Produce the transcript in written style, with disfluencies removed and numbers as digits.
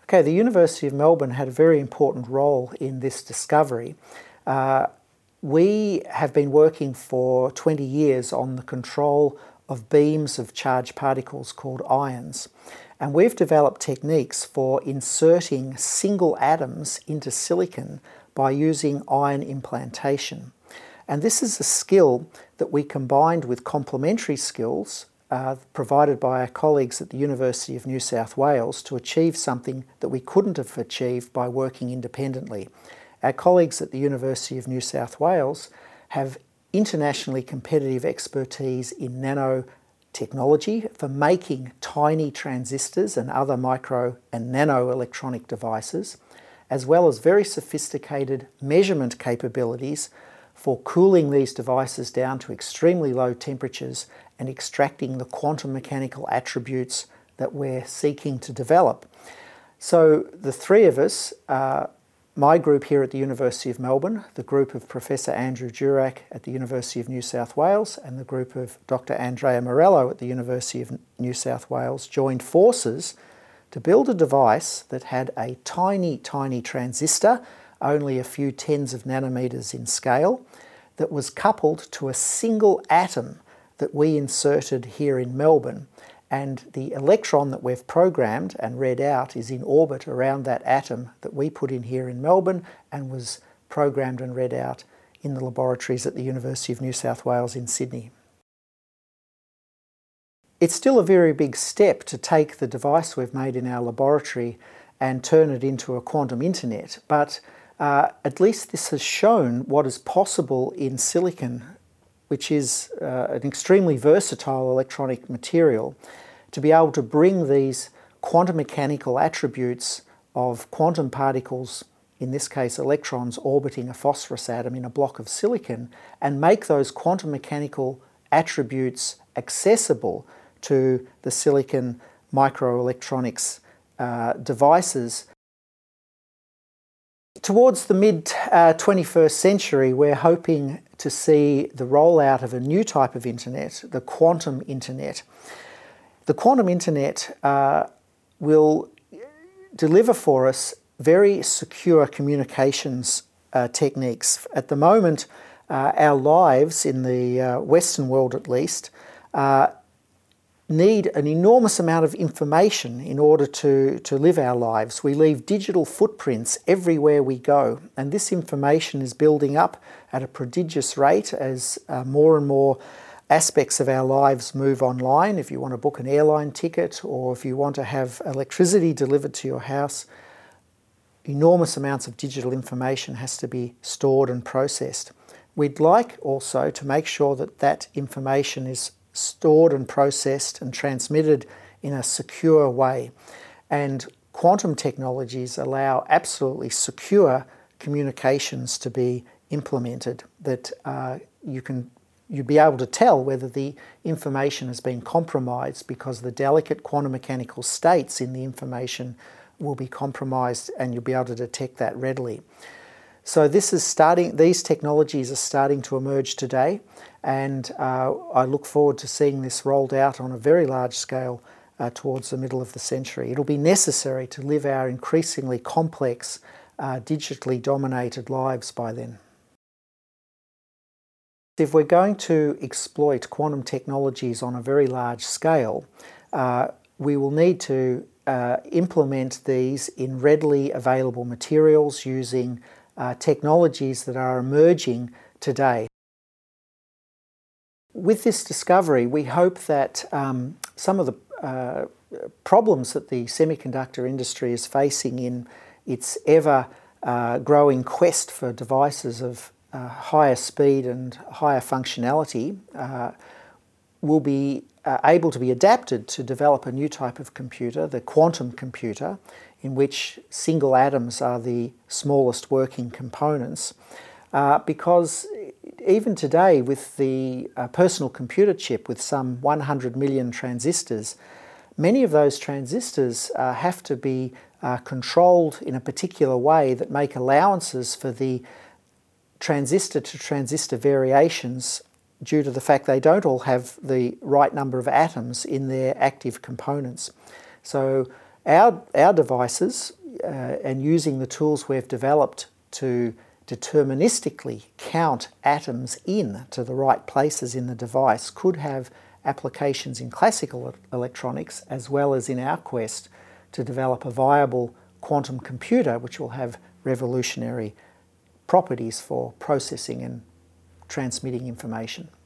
Okay, the University of Melbourne had a very important role in this discovery. We have been working for 20 years on the control of beams of charged particles called ions. And we've developed techniques for inserting single atoms into silicon by using ion implantation. And this is a skill that we combined with complementary skills provided by our colleagues at the University of New South Wales to achieve something that we couldn't have achieved by working independently. Our colleagues at the University of New South Wales have internationally competitive expertise in nanotechnology for making tiny transistors and other micro and nano electronic devices, as well as very sophisticated measurement capabilities for cooling these devices down to extremely low temperatures and extracting the quantum mechanical attributes that we're seeking to develop. So the three of us, my group here at the University of Melbourne, the group of Professor Andrew Durack at the University of New South Wales, and the group of Dr. Andrea Morello at the University of New South Wales, joined forces to build a device that had a tiny, tiny transistor, only a few tens of nanometers in scale, that was coupled to a single atom that we inserted here in Melbourne. And the electron that we've programmed and read out is in orbit around that atom that we put in here in Melbourne and was programmed and read out in the laboratories at the University of New South Wales in Sydney. It's still a very big step to take the device we've made in our laboratory and turn it into a quantum internet, but at least this has shown what is possible in silicon, which is an extremely versatile electronic material, to be able to bring these quantum mechanical attributes of quantum particles, in this case electrons orbiting a phosphorus atom in a block of silicon, and make those quantum mechanical attributes accessible to the silicon microelectronics devices. Towards the mid-21st century, we're hoping to see the rollout of a new type of internet, the quantum internet. The quantum internet will deliver for us very secure communications techniques. At the moment, our lives, in the Western world at least, need an enormous amount of information in order to live our lives. We leave digital footprints everywhere we go, and this information is building up at a prodigious rate as more and more aspects of our lives move online. If you want to book an airline ticket or if you want to have electricity delivered to your house, enormous amounts of digital information has to be stored and processed. We'd like also to make sure that that information is stored and processed and transmitted in a secure way. And quantum technologies allow absolutely secure communications to be implemented, that you'd be able to tell whether the information has been compromised because the delicate quantum mechanical states in the information will be compromised, and you'll be able to detect that readily. So these technologies are starting to emerge today, and I look forward to seeing this rolled out on a very large scale towards the middle of the century. It'll be necessary to live our increasingly complex, digitally dominated lives by then. If we're going to exploit quantum technologies on a very large scale, we will need to implement these in readily available materials using technologies that are emerging today. With this discovery, we hope that some of the problems that the semiconductor industry is facing in its ever-growing quest for devices of higher speed and higher functionality will be able to be adapted to develop a new type of computer, the quantum computer, in which single atoms are the smallest working components. Because even today, with the personal computer chip with some 100 million transistors, many of those transistors have to be controlled in a particular way that make allowances for the transistor-to-transistor variations due to the fact they don't all have the right number of atoms in their active components. So Our devices, and using the tools we've developed to deterministically count atoms in to the right places in the device, could have applications in classical electronics as well as in our quest to develop a viable quantum computer which will have revolutionary properties for processing and transmitting information.